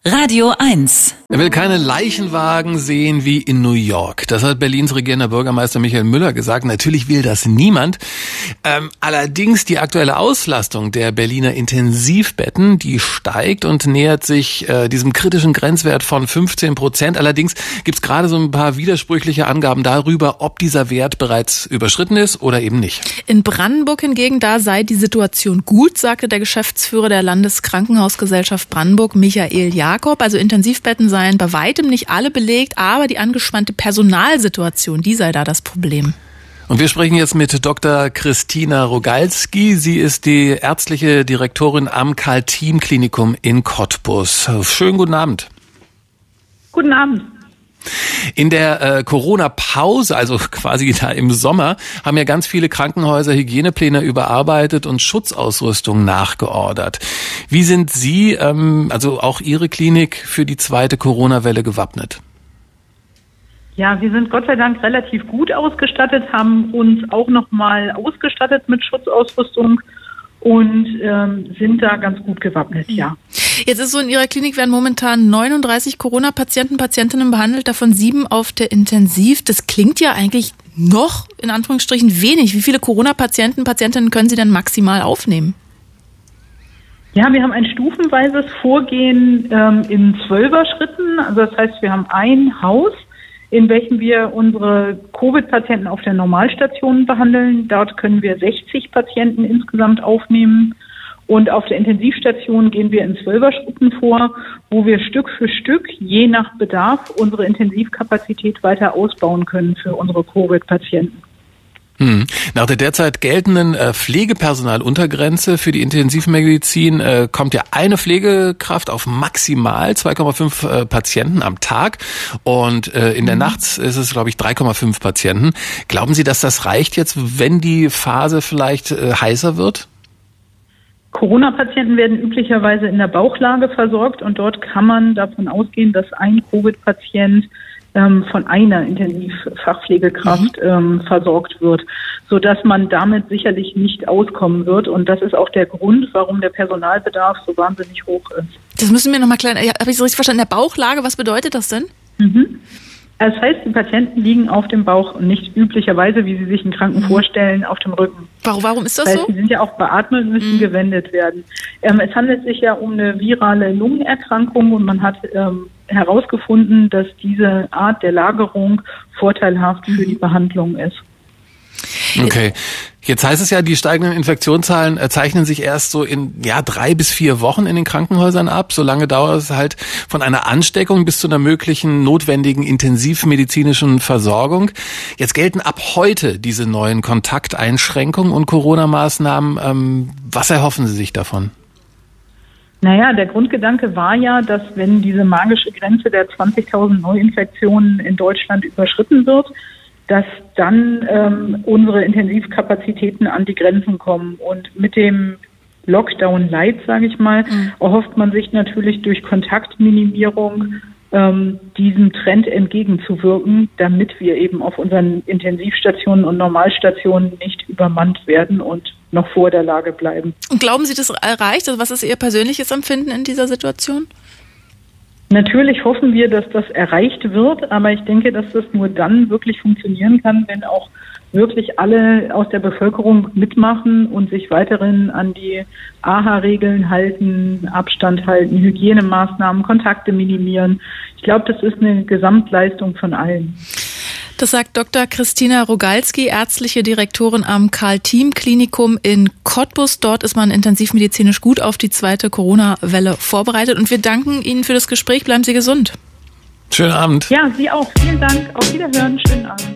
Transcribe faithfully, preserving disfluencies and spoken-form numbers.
Radio eins. Er will keine Leichenwagen sehen wie in New York. Das hat Berlins regierender Bürgermeister Michael Müller gesagt. Natürlich will das niemand. Ähm, allerdings die aktuelle Auslastung der Berliner Intensivbetten, die steigt und nähert sich äh, diesem kritischen Grenzwert von fünfzehn Prozent. Allerdings gibt's gerade so ein paar widersprüchliche Angaben darüber, ob dieser Wert bereits überschritten ist oder eben nicht. In Brandenburg hingegen, da sei die Situation gut, sagte der Geschäftsführer der Landeskrankenhausgesellschaft Brandenburg, Michael Jakob. Also Intensivbetten seien bei weitem nicht alle belegt, aber die angespannte Personalsituation, die sei da das Problem. Und wir sprechen jetzt mit Doktor Christina Rogalski. Sie ist die ärztliche Direktorin am Karl-Thiem-Klinikum in Cottbus. Schönen guten Abend. Guten Abend. In der äh, Corona-Pause, also quasi da im Sommer, haben ja ganz viele Krankenhäuser Hygienepläne überarbeitet und Schutzausrüstung nachgeordert. Wie sind Sie, ähm, also auch Ihre Klinik, für die zweite Corona-Welle gewappnet? Ja, wir sind Gott sei Dank relativ gut ausgestattet, haben uns auch nochmal ausgestattet mit Schutzausrüstung und ähm, sind da ganz gut gewappnet, ja. Jetzt ist so, in Ihrer Klinik werden momentan neununddreißig Corona-Patienten, Patientinnen behandelt, davon sieben auf der Intensiv. Das klingt ja eigentlich noch, in Anführungsstrichen, wenig. Wie viele Corona-Patienten, Patientinnen können Sie denn maximal aufnehmen? Ja, wir haben ein stufenweises Vorgehen ähm, in Zwölfer-Schritten. Also das heißt, wir haben ein Haus, in welchem wir unsere Covid-Patienten auf der Normalstation behandeln. Dort können wir sechzig Patienten insgesamt aufnehmen. Und auf der Intensivstation gehen wir in Zwölfer-Schritten vor, wo wir Stück für Stück, je nach Bedarf, unsere Intensivkapazität weiter ausbauen können für unsere Covid-Patienten. Hm. Nach der derzeit geltenden äh, Pflegepersonaluntergrenze für die Intensivmedizin äh, kommt ja eine Pflegekraft auf maximal zwei Komma fünf äh, Patienten am Tag und äh, in der mhm. Nacht ist es, glaube ich, drei Komma fünf Patienten. Glauben Sie, dass das reicht jetzt, wenn die Phase vielleicht äh, heißer wird? Corona-Patienten werden üblicherweise in der Bauchlage versorgt und dort kann man davon ausgehen, dass ein Covid-Patient ähm, von einer Intensivfachpflegekraft mhm. ähm, versorgt wird, sodass man damit sicherlich nicht auskommen wird. Und das ist auch der Grund, warum der Personalbedarf so wahnsinnig hoch ist. Das müssen wir nochmal klären. Habe ich so richtig verstanden? In der Bauchlage, was bedeutet das denn? Mhm. Das heißt, die Patienten liegen auf dem Bauch und nicht üblicherweise, wie Sie sich einen Kranken mhm. vorstellen, auf dem Rücken. Warum, warum ist das, das heißt, so? Sie sind ja auch beatmet und müssen mhm. gewendet werden. Ähm, es handelt sich ja um eine virale Lungenerkrankung und man hat ähm, herausgefunden, dass diese Art der Lagerung vorteilhaft mhm. für die Behandlung ist. Okay. Jetzt heißt es ja, die steigenden Infektionszahlen zeichnen sich erst so in ja drei bis vier Wochen in den Krankenhäusern ab. So lange dauert es halt von einer Ansteckung bis zu einer möglichen notwendigen intensivmedizinischen Versorgung. Jetzt gelten ab heute diese neuen Kontakteinschränkungen und Corona-Maßnahmen. Ähm, was erhoffen Sie sich davon? Naja, der Grundgedanke war ja, dass wenn diese magische Grenze der zwanzigtausend Neuinfektionen in Deutschland überschritten wird, dass dann ähm, unsere Intensivkapazitäten an die Grenzen kommen. Und mit dem Lockdown Light, sage ich mal, mhm. erhofft man sich natürlich durch Kontaktminimierung ähm, diesem Trend entgegenzuwirken, damit wir eben auf unseren Intensivstationen und Normalstationen nicht übermannt werden und noch vor der Lage bleiben. Und glauben Sie, das erreicht? Also was ist Ihr persönliches Empfinden in dieser Situation? Natürlich hoffen wir, dass das erreicht wird, aber ich denke, dass das nur dann wirklich funktionieren kann, wenn auch wirklich alle aus der Bevölkerung mitmachen und sich weiterhin an die A H A-Regeln halten, Abstand halten, Hygienemaßnahmen, Kontakte minimieren. Ich glaube, das ist eine Gesamtleistung von allen. Das sagt Doktor Christina Rogalski, ärztliche Direktorin am Karl-Thiem-Klinikum in Cottbus. Dort ist man intensivmedizinisch gut auf die zweite Corona-Welle vorbereitet. Und wir danken Ihnen für das Gespräch. Bleiben Sie gesund. Schönen Abend. Ja, Sie auch. Vielen Dank. Auf Wiederhören. Schönen Abend.